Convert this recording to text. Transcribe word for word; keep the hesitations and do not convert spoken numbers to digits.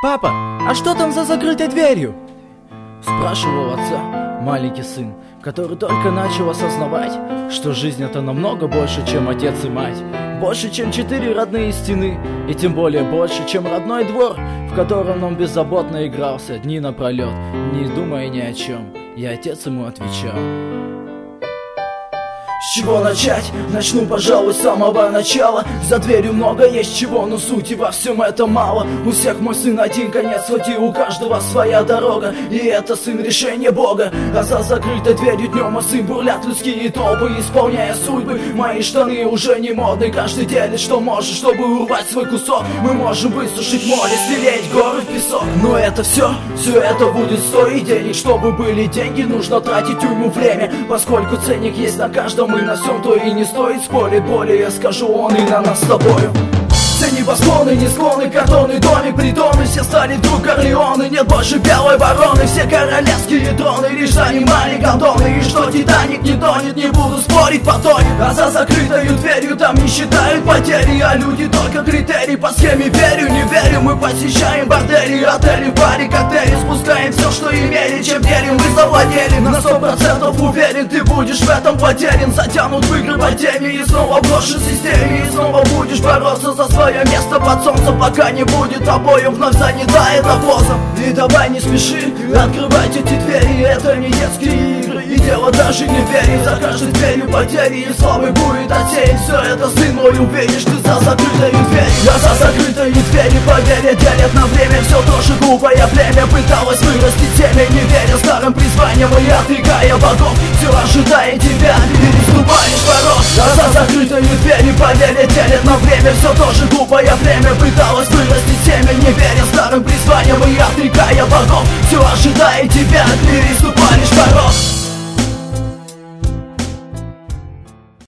«Папа, а что там за закрытой дверью?» Спрашивал отца маленький сын, который только начал осознавать, что жизнь — это намного больше, чем отец и мать. Больше, чем четыре родные стены, и тем более больше, чем родной двор, в котором он беззаботно игрался дни напролет, не думая ни о чем. И отец ему отвечал: с чего начать? Начну, пожалуй, с самого начала. За дверью много есть чего, но сути во всем это мало. У всех мой сын один конец, хоть и у каждого своя дорога. И это, сын, решение Бога. А за закрытой дверью днем и сын бурлят людские толпы, исполняя судьбы. Мои штаны уже не модны, каждый делит что может, чтобы урвать свой кусок. Мы можем высушить море, стереть горы в песок. Но это все, все это будет стоить денег. Чтобы были деньги, нужно тратить уйму время. Поскольку ценник есть на каждом и на всем, то и не стоит спорить. Более скажу, он и на нас с тобою. Все небосклоны, не склоны, картонный домик, притоны. Все стали вдруг Корлеоны, нет больше белой вороны. Все королевские троны лишь занимали гондоны. И что Титаник не тонет, не буду спорить, потонет. А за закрытою дверью там не считают потери, а люди только критерий. По схеме верю, не верю, мы посещаем бордели, отели, баре, коктейли. Спускаем все, что имели, чем делим, вы завладели. На сто процентов уверен, ты будешь в этом потерян. Затянут в игры по теме и снова брошен в системе. И снова будешь бороться за свое место под солнцем, пока не будет обоим вновь занята эта поза. И давай не спеши открывать эти двери, это не детские игры. И дело даже не верить, за каждой дверью потери и славы будет отсеять. Все это, сын мой, увидишь ты за закрытой дверью. Я за закрытой двери, поверь, делят на время. Все тоже глупое племя пыталось вырастить семя, не веря старым призваниям и отрекая богов. Все ожидая тебя, переступаешь порог. Я за закрытой дверью, поверь, делят на время. Все тоже глупое племя пыталось вырастить семя, не веря старым призваниям и отрекая богов. Все ожидая тебя, переступаешь